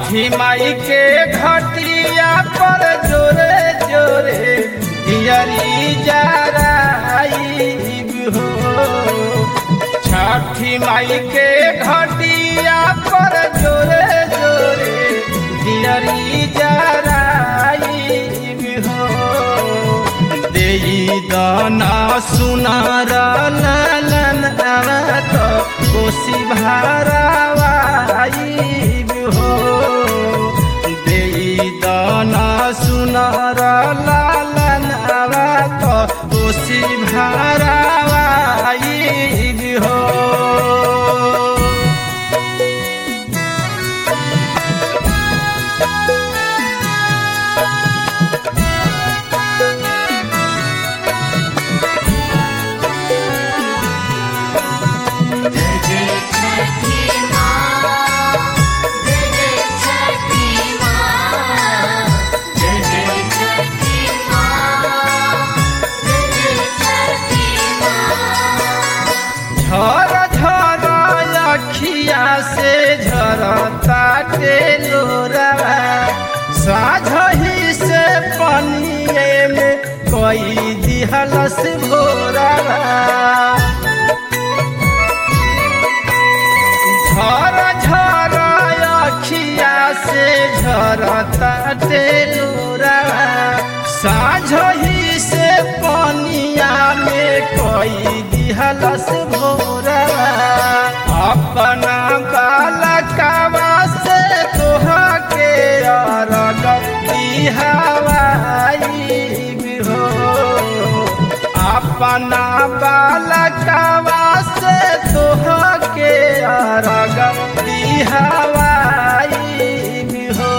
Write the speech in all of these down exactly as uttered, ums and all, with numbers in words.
छठी माई के घटिया पर जोरे जोरे दियरी जराई हो। छठी माई के घटिया पर जोरे जोरे दियरी जराई हो। देई दाना सुनार लालन तो कोसी भरावाई हो। देई दाना सुनार लालन तो कोसी भरावाई हो। झर झर अखिया से झरता के लोरवा। साझही से पनिए में कोई दिहलस भोरवा। झर झर अखिया से झरता के लोरवा। साझही से पनिया में कोई दिहलस भोरवा। अपना बालकवा से तोहा के अरग दिहवाई हो। अपना बालकवा से तोहा के अरग दिहवाई हो।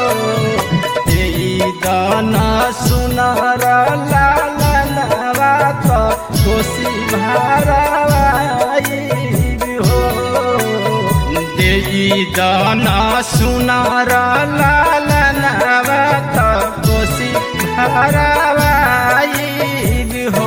दाना सुनार लालनवा तो कोसी भरावाई हो। देई दाना सुनार लालनवा तो कोसी भरावाई हो।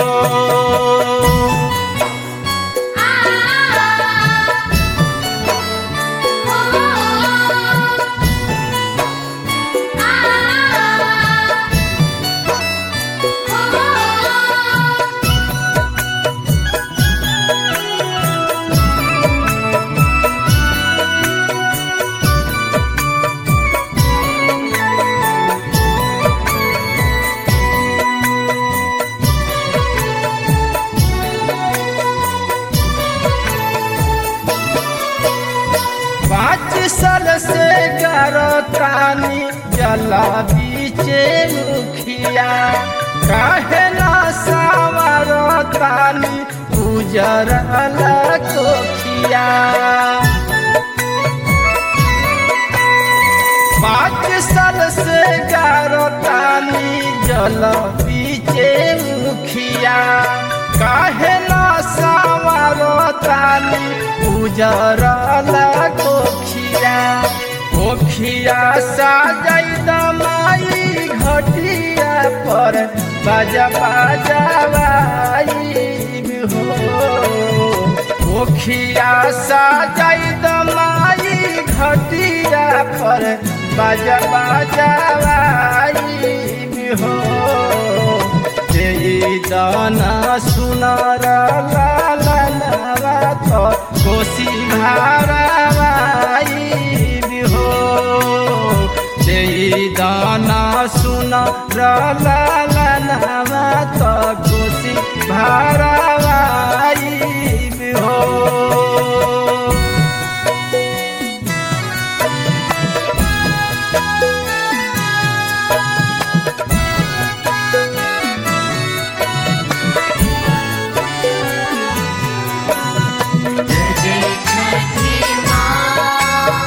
पाँच साल से गरतानी जला बीचे मुखिया। काहे ना सावरतानी उजर कोखिया। पाँच साल से गरतानी जला बीचे मुखिया। काहे ना सावरतानी उजर कोखिया। कोखिया साजई दमाई घटिया पर बाजा बाजावाई हो। कोखिया साजई दमाई घटिया पर बाजा बाजावाई हो। देई दाना सुनार लालनवा तो कोसी भरावाई हो। देई दाना सुनार लालनवा तो कोसी भरावाई हो।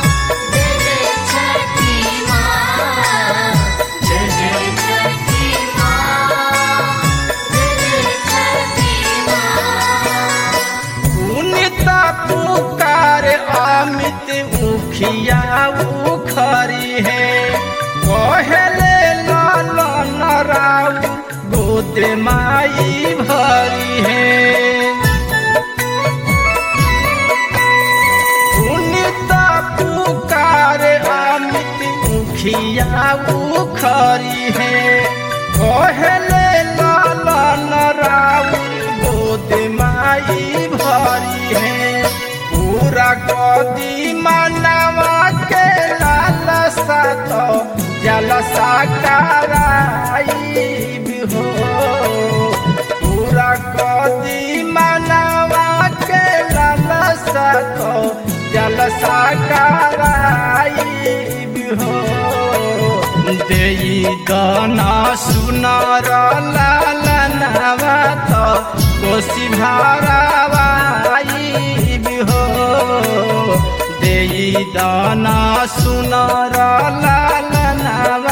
जय जय छठी माँ। जलसा कराइब हो पूरा कदी मनवा के लालसा तो जलसा कराइब हो देई दाना सुनार लालनवा तो कोसी भरावाइब हो देई दाना सुनार लालनवा